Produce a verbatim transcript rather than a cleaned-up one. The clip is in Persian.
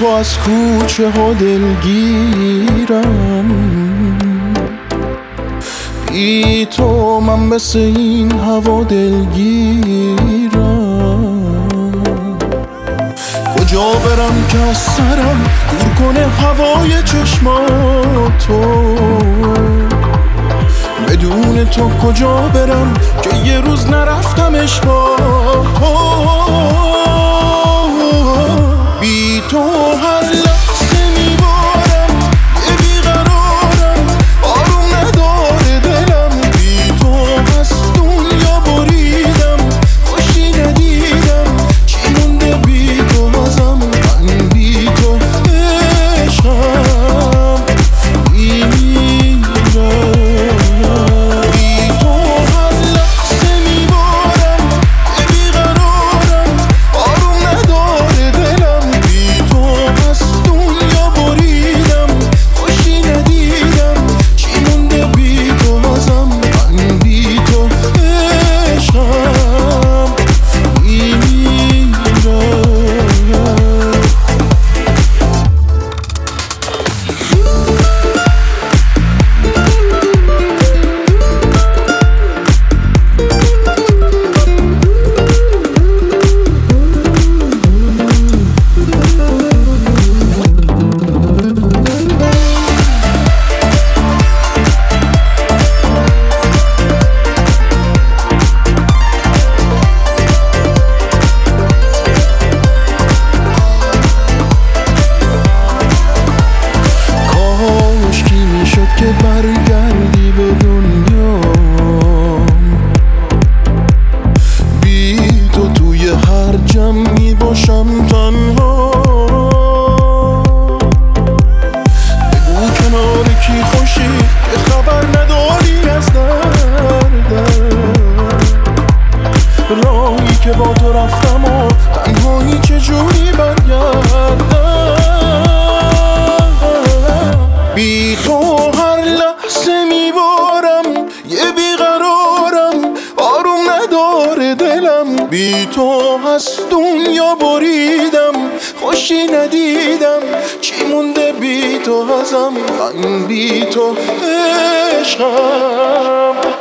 تو از کوچه ها دلگیرم، بی تو من مثل این هوا دلگیرم. کجا برم که از سرم دور کنه هوای چشماتو، بدون تو کجا برم که یه روز نرفتمش با تو. بی تو هر لحظه میبارم یه بیقرارم، آروم نداره دلم. بی تو از دنیا بریدم، خوشی ندیدم، چی مونده بی تو ازم؟ من بی تو عشقم میمیرم. بی تو هر لحظه میبارم یه بیقرارم، آروم نداره دلم. بی تو از دنیا بریدم، خوشی ندیدم، چی مونده بی تو ازم؟ من بی تو عشقم میمیرم. که برگردی به دنیا، بی تو توی هر جمعی باشم تنها. بگو کنار کی خوشی که خبر نداری از دردم، راهی که با تو رفتم و تنهایی چجوری برگردم. بی تو هر لحظه میبارم یه بیقرارم، آروم نداره دلم. بی تو از دنیا بریدم، خوشی ندیدم، چی مونده بی تو ازم؟ من بی تو عشقم